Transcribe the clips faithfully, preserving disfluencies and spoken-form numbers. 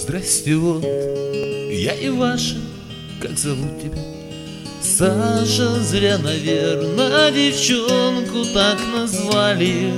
Здрасте, вот я и ваша, как зовут тебя? Саша, зря, наверное, девчонку так назвали.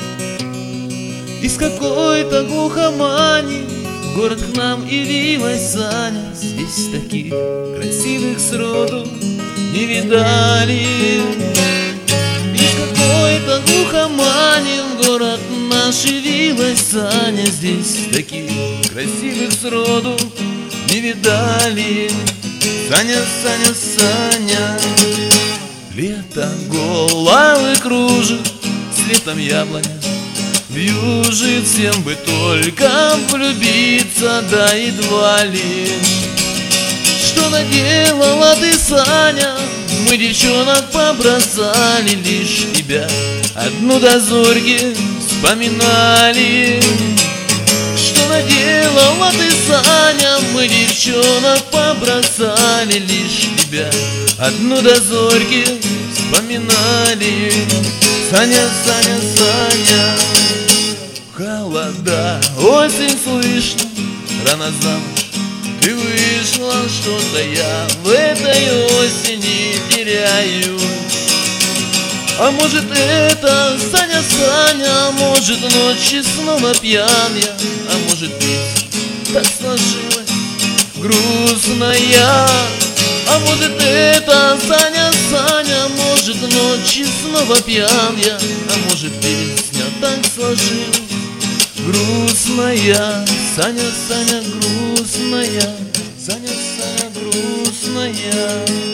Из какой-то глухомани в город к нам явилась Саня. Здесь таких красивых сроду не видали. Из какой-то глухомани в город наш явилась Саня. Здесь таких красивых сроду не видали. Саня, Саня, Саня, лето головы кружит, с летом яблоня вьюжит. Всем бы только влюбиться, да едва ли. Что наделала ты, Саня? Мы девчонок побросали, лишь тебя одну до зорьки вспоминали. Что наделала ты, Саня? Мы девчонок побросали, лишь тебя одну до зорьки вспоминали. Саня, Саня, Саня, холода, осень слышно, рано замуж ты вышла. Что-то я в этой осени теряю. А может это, Саня, Саня, может ночью снова пьян я, а может быть так сложилось грустная. А может это, Саня, Саня, может ночью снова пьян я, а может песня так сложилась грустная. Саня, Саня, грустная, Саня, Саня, грустная.